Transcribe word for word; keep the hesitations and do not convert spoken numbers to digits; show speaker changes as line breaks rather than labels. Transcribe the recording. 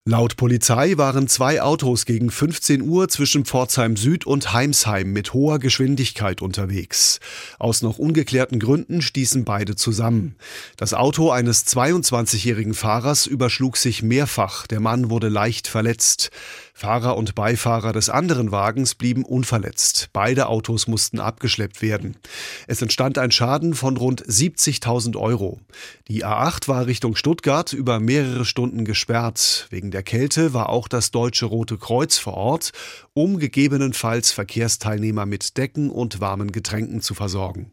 Laut Polizei waren zwei Autos gegen fünfzehn Uhr zwischen Pforzheim Süd und Heimsheim mit hoher Geschwindigkeit unterwegs. Aus noch ungeklärten Gründen stießen beide zusammen. Das Auto eines zweiundzwanzigjährigen Fahrers überschlug sich mehrfach. Der Mann wurde leicht verletzt. Fahrer und Beifahrer des anderen Wagens blieben unverletzt. Beide Autos mussten abgeschleppt werden. Es entstand ein Schaden von rund siebzigtausend Euro. Die A acht war Richtung Stuttgart über mehrere Stunden gesperrt. Wegen der Kälte war auch das Deutsche Rote Kreuz vor Ort, um gegebenenfalls Verkehrsteilnehmer mit Decken und warmen Getränken zu versorgen.